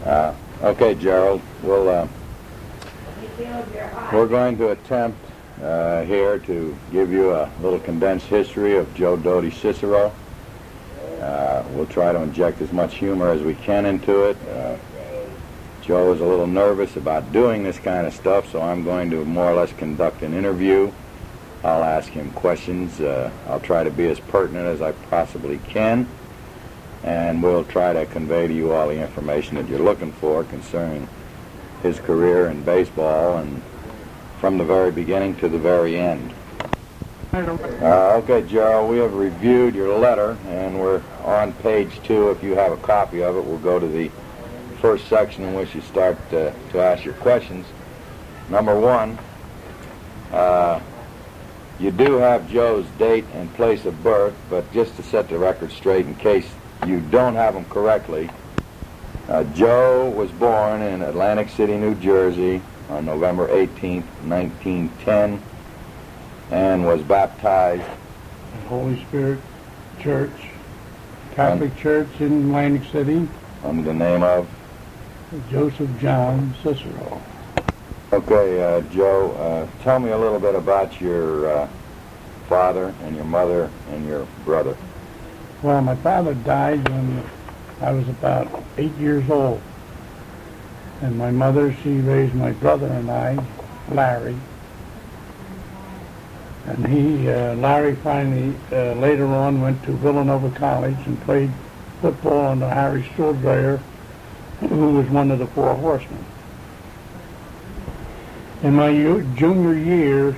Okay, Gerald. We're going to attempt here to give you a little condensed history of Joe Doty Cicero. We'll try to inject as much humor as we can into it. Joe is a little nervous about doing this kind of stuff, so I'm going to more or less conduct an interview. I'll ask him questions. I'll try to be as pertinent as I possibly can, and we'll try to convey to you all the information that you're looking for concerning his career in baseball, and from the very beginning to the very end. Okay, Gerald, we have reviewed your letter, and we're on page 2. If you have a copy of it, we'll go to the first section in which you start to ask your questions. Number 1, you do have Joe's date and place of birth, but just to set the record straight in case you don't have them correctly, Joe was born in Atlantic City, New Jersey on November 18th, 1910, and was baptized at Holy Spirit Church, Catholic Church in Atlantic City, under the name of Joseph John Cicero. Okay, Joe, tell me a little bit about your father and your mother and your brother. Well, my father died when I was about 8 years old. And my mother, she raised my brother and I, Larry. And Larry finally, later on, went to Villanova College and played football under Harry Stuhldrayer, who was one of the Four Horsemen. In my junior year,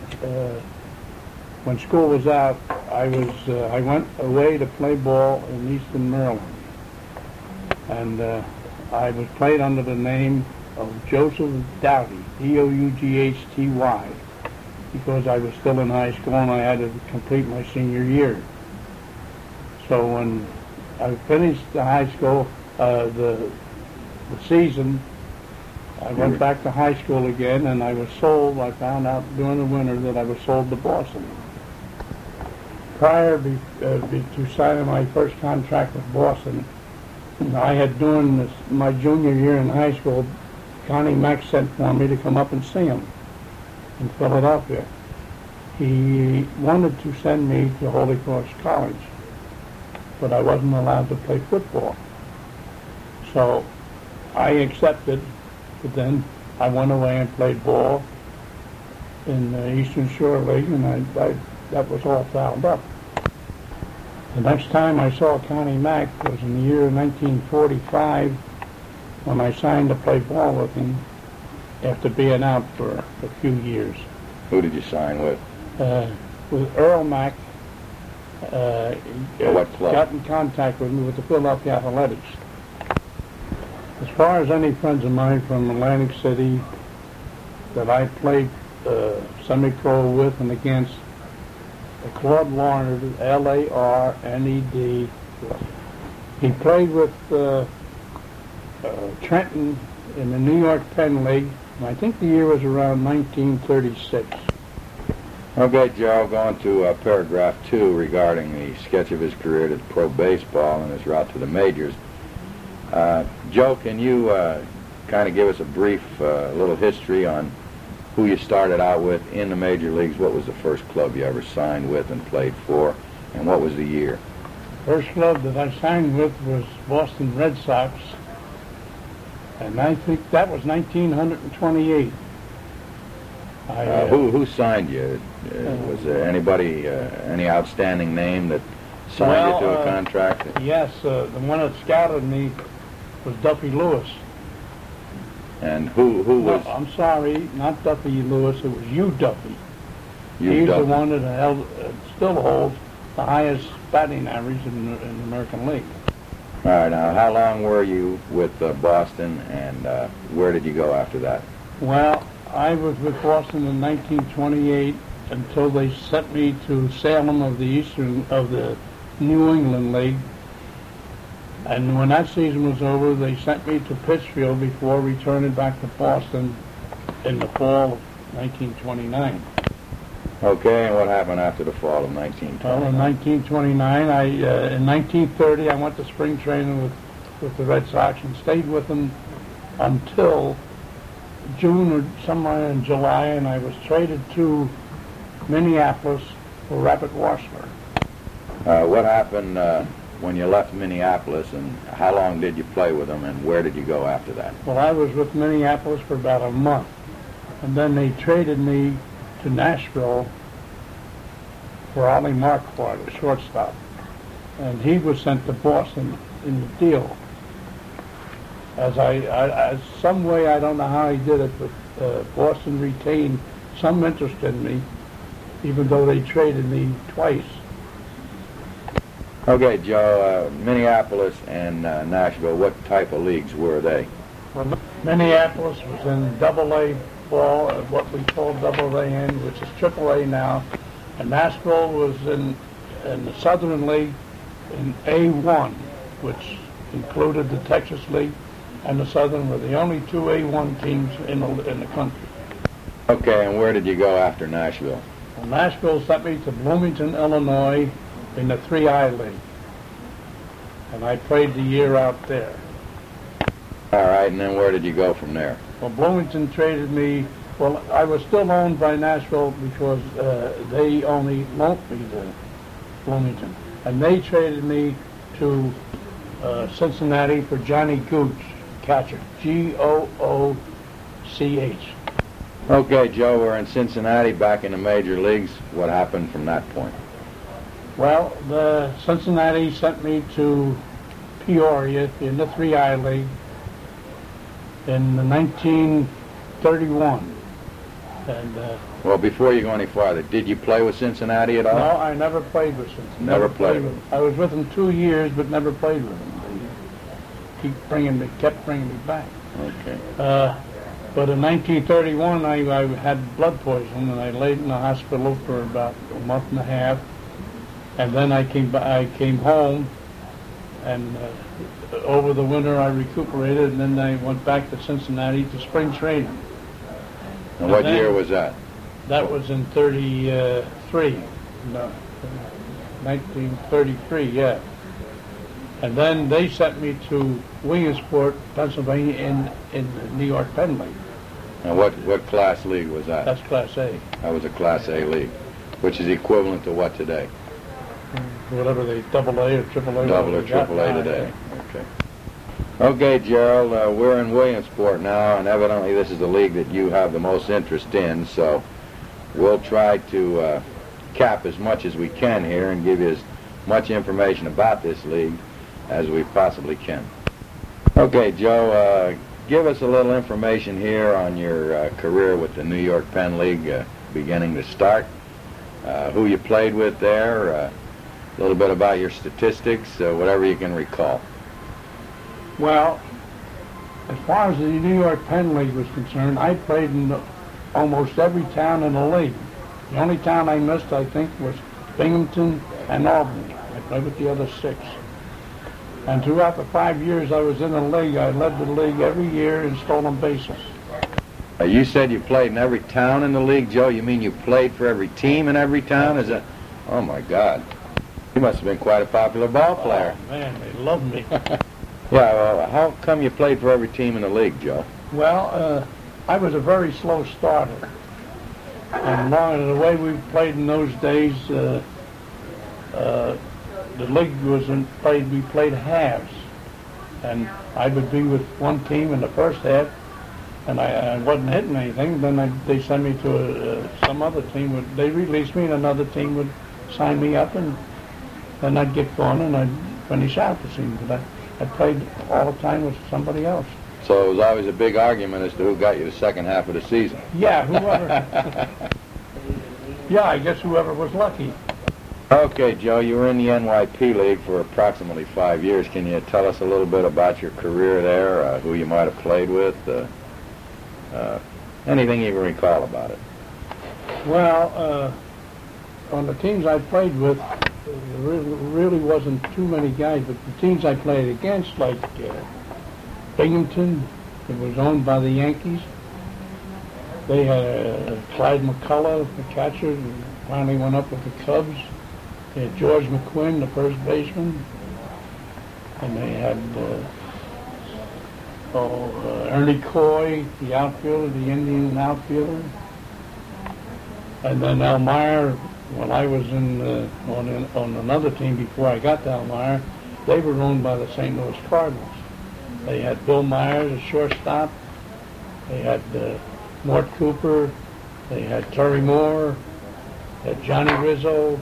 when school was out, I went away to play ball in Eastern Maryland, and I was played under the name of Joseph Doughty, D-O-U-G-H-T-Y, because I was still in high school and I had to complete my senior year. So when I finished the high school, the season, I went back to high school again, and I was sold. I found out during the winter that I was sold to Boston. Prior to signing my first contract with Boston, I had during my junior year in high school, Connie Mack sent for me to come up and see him in Philadelphia. He wanted to send me to Holy Cross College, but I wasn't allowed to play football. So I accepted. But then I went away and played ball in the Eastern Shore League, and that was all fouled up. The next time I saw Connie Mack was in the year 1945, when I signed to play ball with him after being out for a few years. Who did you sign with? With Earl Mack. What club? Got in contact with me with the Philadelphia Athletics. As far as any friends of mine from Atlantic City that I played semi-pro with and against, Claude Larned, L-A-R-N-E-D. He played with Trenton in the New York Penn League, and I think the year was around 1936. Okay, Joe, going to paragraph 2 regarding the sketch of his career to pro baseball and his route to the majors. Joe, can you kind of give us a brief little history on who you started out with in the major leagues? What was the first club you ever signed with and played for, and what was the year? First club that I signed with was Boston Red Sox, and I think that was 1928. Who signed you? Was there anybody, any outstanding name that signed you to a contract? Yes, the one that scouted me was Duffy Lewis. And who was? I'm sorry, not Duffy Lewis. It was Hugh Duffy. He's Duffy. The one that still holds the highest batting average in the American League. All right. Now, how long were you with Boston, and where did you go after that? Well, I was with Boston in 1928 until they sent me to Salem of the New England League. And when that season was over, they sent me to Pittsfield before returning back to Boston in the fall of 1929. Okay, and what happened after the fall of 1929? Well, in 1929, in 1930, I went to spring training with with the Red Sox and stayed with them until June or somewhere in July, and I was traded to Minneapolis for Rapid Wasler. What happened when you left Minneapolis, and how long did you play with them, and where did you go after that? Well, I was with Minneapolis for about a month, and then they traded me to Nashville for Ollie Marquardt, a shortstop, and he was sent to Boston in the deal. Some way, I don't know how he did it, but Boston retained some interest in me, even though they traded me twice. Okay, Joe, Minneapolis and Nashville, what type of leagues were they? Well, Minneapolis was in Double-A ball, what we call Double-A, which is Triple-A now, and Nashville was in the Southern League in A1, which included the Texas League and the Southern were the only two A1 teams in the country. Okay, and where did you go after Nashville? Well, Nashville sent me to Bloomington, Illinois in the 3I League, and I played the year out there. All right, and then where did you go from there? Well, Bloomington traded me. Well, I was still owned by Nashville because they only loaned me to Bloomington, and they traded me to Cincinnati for Johnny Gooch, catcher, Gooch. Okay, Joe, we're in Cincinnati, back in the major leagues. What happened from that point? Well, the Cincinnati sent me to Peoria in the 3I League in 1931. And well, before you go any farther, did you play with Cincinnati at all? no, I never played with Cincinnati. Never played with them. I was with them 2 years, but never played with them. They kept bringing me back. Okay. But in 1931, I had blood poisoning, and I laid in the hospital for about a month and a half. And then I came home, and over the winter I recuperated, and then I went back to Cincinnati to spring training. And what year was that? That was in 1933, yeah. And then they sent me to Williamsport, Pennsylvania, in the New York Penn League. And what class league was that? That's Class A. That was a Class A league, which is equivalent to what today? Whatever they Double-A or Triple-A. Double or Triple-A today. Okay. Okay, Gerald, we're in Williamsport now, and evidently this is the league that you have the most interest in, so we'll try to cap as much as we can here and give you as much information about this league as we possibly can. Okay, Joe, give us a little information here on your career with the New York Penn League, beginning to start, who you played with there, a little bit about your statistics, whatever you can recall. Well, as far as the New York Penn League was concerned, I played in almost every town in the league. The only town I missed, I think, was Binghamton and Albany. I played with the other 6. And throughout the 5 years I was in the league, I led the league every year in stolen bases. You said you played in every town in the league, Joe. You mean you played for every team in every town? Is that? Oh my God! You must have been quite a popular ball player. Oh, man, they loved me. Yeah. Well, how come you played for every team in the league, Joe? Well, I was a very slow starter, and the way we played in those days, the league we played halves, and I would be with one team in the first half, and I wasn't hitting anything. Then they sent me to some other team. They released me, and another team would sign me up, and then I'd get going and I'd finish out the season. But I played all the time with somebody else. So it was always a big argument as to who got you the second half of the season. Yeah, whoever. Yeah, I guess whoever was lucky. Okay, Joe, you were in the NYP League for approximately 5 years. Can you tell us a little bit about your career there, who you might have played with, anything you can recall about it? Well, on the teams I played with, there really wasn't too many guys, but the teams I played against, like Binghamton, it was owned by the Yankees. They had Clyde McCullough, the catcher, who finally went up with the Cubs. They had George McQuinn, the first baseman. And they had Ernie Coy, the outfielder, the Indian outfielder. And then Elmira, when I was on another team before I got to Elmira, they were owned by the St. Louis Cardinals. They had Bill Myers, a shortstop. They had Mort Cooper. They had Terry Moore. They had Johnny Rizzo.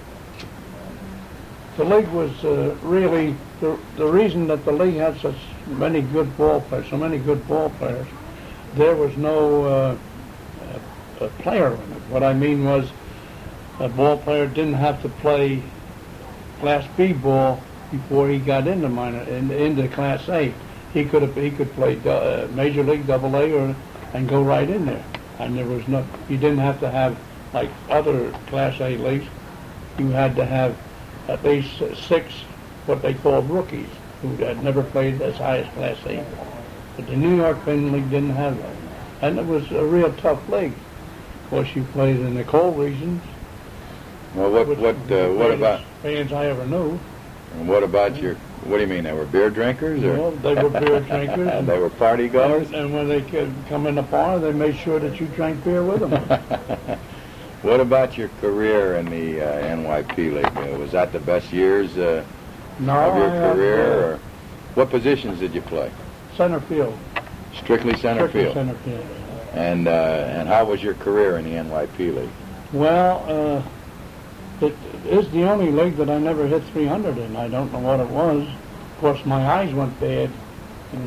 The league was really, the reason that the league had such many good ball players, there was no a player limit. What I mean was, a ball player didn't have to play Class B ball before he got into Class A. He could play Major League AA and go right in there. And there was no, you didn't have to have, like other Class A leagues, you had to have at least 6 what they called rookies who had never played as high as Class A. But the New York Penn League didn't have that. And it was a real tough league. Of course, you played in the cold regions. Well, what about fans I ever knew? And what about what do you mean? They were beer drinkers, or well, they were beer drinkers. And they were party goers. And when they could come in the bar, they made sure that you drank beer with them. What about your career in the NYP League? Was that the best years of your career? Or what positions did you play? Center field. Strictly center field. Center field. And how was your career in the NYP League? Well, it is the only league that I never hit 300 in. I don't know what it was. Of course, my eyes went bad in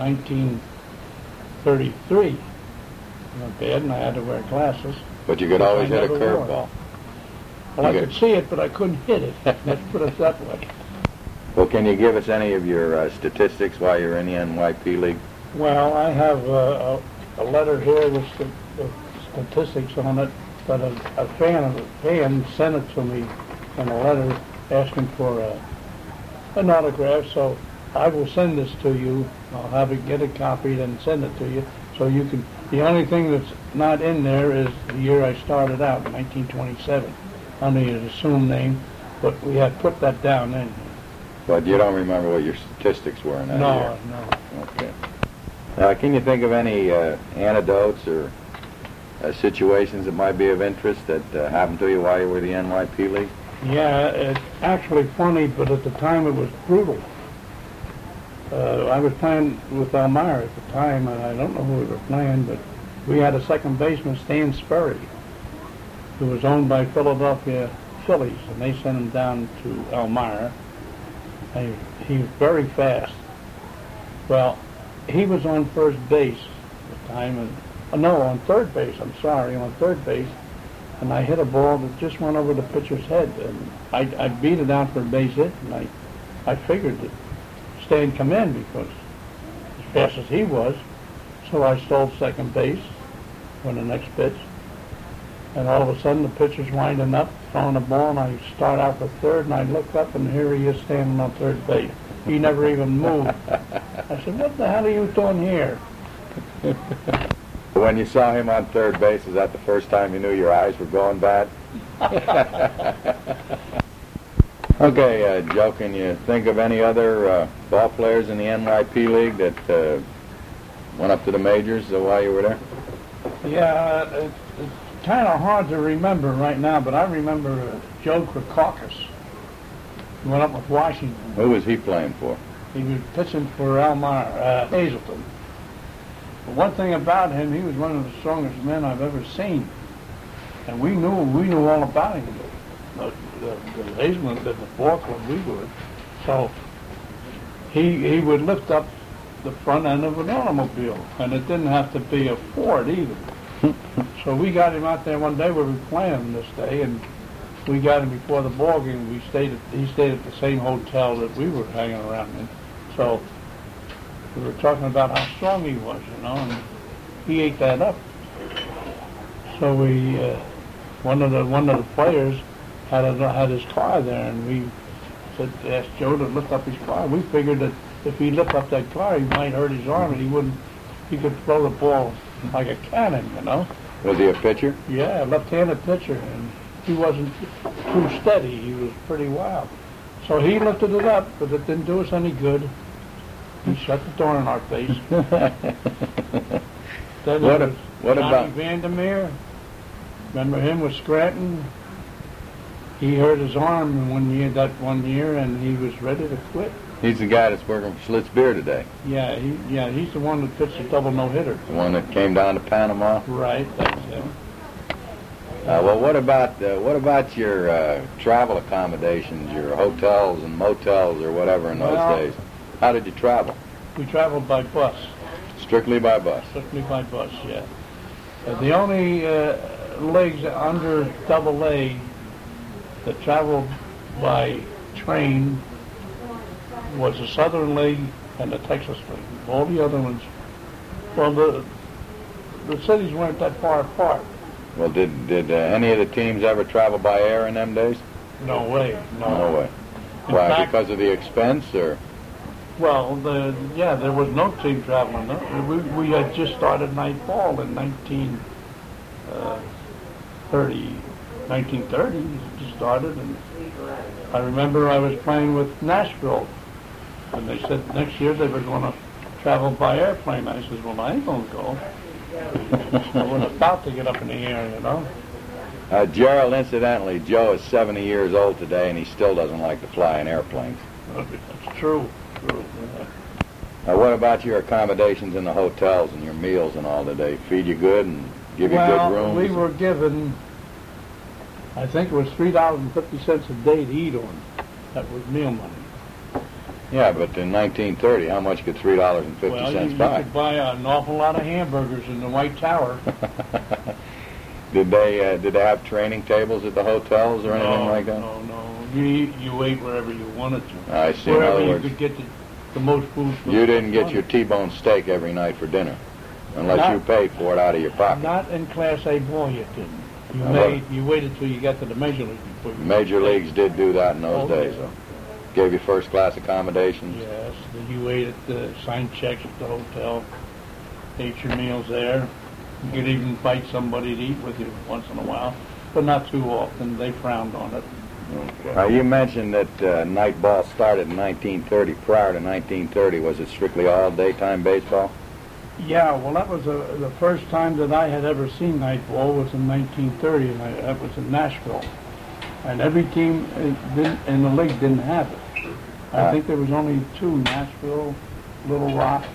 1933. They went bad, and I had to wear glasses. But you could always hit a curveball. Well, I could see it, but I couldn't hit it. Let's put it that way. Well, can you give us any of your statistics while you're in the NYP League? Well, I have a letter here with the statistics on it, but a fan sent it to me in a letter asking for an autograph, so I will send this to you. I'll get it copied and send it to you, so you can. The only thing that's not in there is the year I started out, 1927, under an assumed name, but we had put that down in. But you don't remember what your statistics were in that year? No. Okay. Can you think of any anecdotes or situations that might be of interest that happened to you while you were in the NYP League? Yeah, it's actually funny, but at the time it was brutal. I was playing with Elmira at the time, and I don't know who we were playing, but we had a second baseman, Stan Sperry, who was owned by Philadelphia Phillies, and they sent him down to Elmira. He was very fast. Well, he was on first base at the time, on third base, on third base, and I hit a ball that just went over the pitcher's head, and I beat it out for a base hit, and I figured that Stan come in because as fast as he was, so I stole second base when the next pitch, and all of a sudden the pitcher's winding up, throwing the ball, and I start out for third, and I look up, and here he is standing on third base. He never even moved. I said, "What the hell are you doing here?" When you saw him on third base, is that the first time you knew your eyes were going bad? Okay, Joe, can you think of any other ball players in the NYP League that went up to the majors while you were there? Yeah, it's kind of hard to remember right now, but I remember Joe Krikakis. He went up with Washington. Who was he playing for? He was pitching for Elmira, Hazleton. But one thing about him, he was one of the strongest men I've ever seen, and we knew all about him. The Hazleton did the balk when we would, so he would lift up the front end of an automobile, and it didn't have to be a Ford either. So we got him out there one day. We were playing this day, and we got him before the ball game. He stayed at the same hotel that we were hanging around in. So we were talking about how strong he was, and he ate that up. So we, one of the players had his car there, and we asked Joe to lift up his car. We figured that if he lifted up that car, he might hurt his arm, and he could throw the ball like a cannon, Was he a pitcher? Yeah, left-handed pitcher, and he wasn't too steady. He was pretty wild. So he lifted it up, but it didn't do us any good. He shut the door in our face. Then What there a- was what Johnny about- Vandermeer. Remember him with Scranton? He hurt his arm in that one year, and he was ready to quit. He's the guy that's working for Schlitz Beer today. Yeah, he's the one that pitched a double no-hitter. The one that came down to Panama. Right, that's him. Well, what about your travel accommodations, your hotels and motels or whatever in those Well- days? How did you travel? We traveled by bus, Strictly by bus. strictly by bus, yeah. The only leagues under Double A that traveled by train was the Southern League and the Texas League. All the other ones, well, the cities weren't that far apart. Well, did any of the teams ever travel by air in them days? No way, no. No way. In Why? fact- Because of the expense, or? Well, there was no team traveling. No. We had just started nightball in 1930. We just started, and I remember I was playing with Nashville, and they said next year they were going to travel by airplane. I said, well, I ain't going to go. I was about to get up in the air, you know. Gerald, incidentally, Joe is 70 years old today, and he still doesn't like to fly in airplanes. That's true. What about your accommodations in the hotels and your meals and all? Did they feed you good and give you Well, good rooms? we were given, I think it was $3.50 a day to eat on. That was meal money. Yeah, but in 1930, how much could $3.50 Well, you buy? could buy an awful lot of hamburgers in the White Tower. Did they have training tables at the hotels or anything like that? No. You ate wherever you wanted to. I see. In Wherever other you words, could get the most food. for you didn't get money. your T-bone steak every night for dinner, unless Not- you paid for it out of your pocket. Not in Class A ball, you didn't. Well, You waited till you got to the major league before you. Major leagues did do that in those Okay. days. So. Gave you first-class accommodations. Yes, you ate at the signed checks at the hotel, ate your meals there. You could even invite somebody to eat with you once in a while, but not too often. They frowned on it. You mentioned that night ball started in 1930. Prior to 1930, was it strictly all daytime baseball? Yeah, well, that was the first time that I had ever seen night ball was in 1930, and that was in Nashville. And every team in the league didn't have it. I think there was only two, Nashville, Little Rock.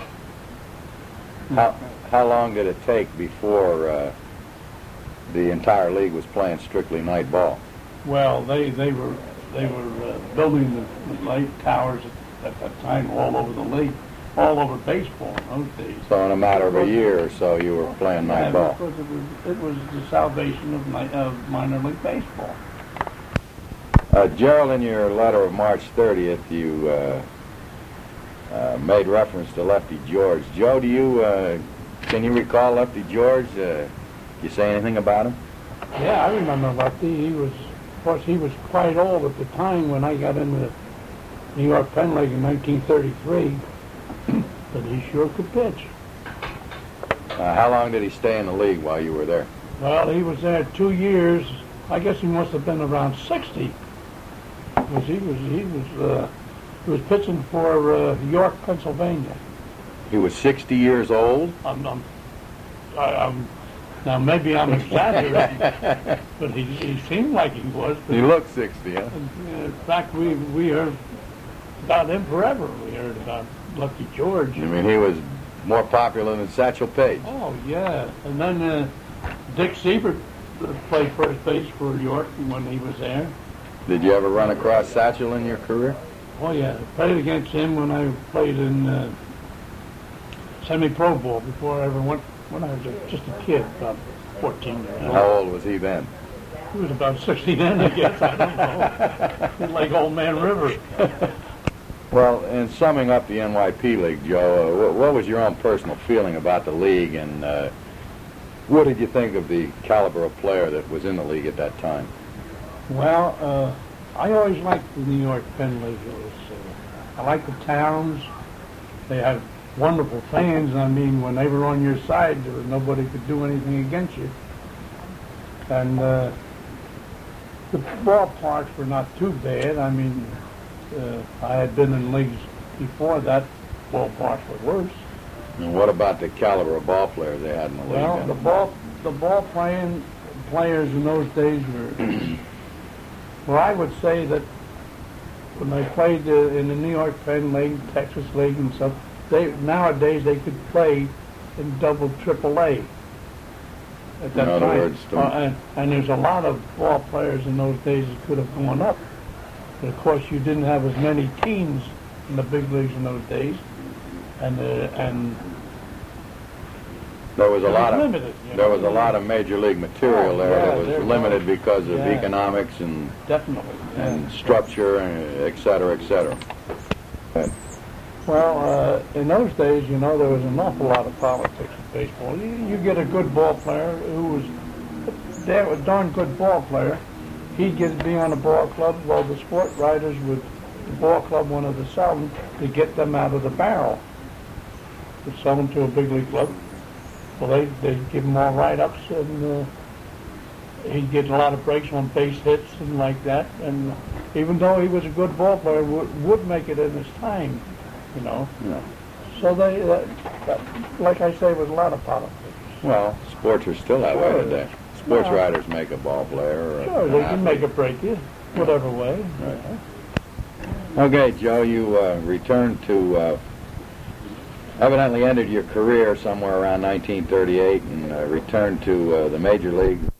How long did it take before the entire league was playing strictly night ball? Well, they were building the light towers at that time all over the league, all over baseball in those days. So in a matter of a year or so, you were playing night ball. Because it was the salvation of minor league baseball. Gerald, in your letter of March 30th, you made reference to Lefty George. Joe, can you recall Lefty George? You say anything about him? Yeah, I remember Lefty. Of course, he was quite old at the time when I got into the New York Penn League in 1933, but he sure could pitch. How long did he stay in the league while you were there? Well, he was there 2 years. I guess he must have been around 60. Because he was pitching for York, Pennsylvania. He was 60 years old? Now maybe I'm exaggerating, but he seemed like he was. But He looked 60, huh? in fact, we heard about him forever. We heard about Lucky George. I mean, he was more popular than Satchel Paige. Oh yeah, and then Dick Siebert played first base for York when he was there. Did you ever run across Satchel in your career? Oh yeah, I played against him when I played in semi-pro ball before I ever went. When I was just a kid, about 14 years old. How old was he then? He was about 60 then, I guess. I don't know. Like Old Man River. Well, in summing up the NYP League, Joe, what was your own personal feeling about the league, and what did you think of the caliber of player that was in the league at that time? Well, I always liked the New York Penn League. I liked the towns. They had wonderful fans. I mean, when they were on your side, there was nobody could do anything against you. And the ballparks were not too bad. I mean, I had been in leagues before that ballparks were worse. And what about the caliber of ball players they had in the league? Well, then? the ball playing players in those days were. Well, I would say that when they played in the New York Penn League, Texas League, and stuff, nowadays they could play in double AAA. At that In other time. words, And there's a lot of ball players in those days that could have gone up. But of course, you didn't have as many teams in the big leagues in those days, and there was a lot of limited. there was a lot of major league material there that was there limited was. because of Yeah. economics and Definitely. and structure, and et cetera, et cetera. Well, in those days, there was an awful lot of politics in baseball. You get a good ball player who was a darn good ball player. He'd be on a ball club. Well, the sport writers would, the ball club wanted to sell them to get them out of the barrel. To sell them to a big league club. Well, they'd give him all write-ups, and he'd get a lot of breaks on base hits and like that. And even though he was a good ball player, would make it in his time. Yeah. So like I say, was a lot of politics. Well, sports are still that way Sure. today. Sports Well, writers make a ball player. Or Sure, an they can make athlete. a break you, whatever way. Right. Okay, Joe, you returned to, evidently ended your career somewhere around 1938 and returned to the major league.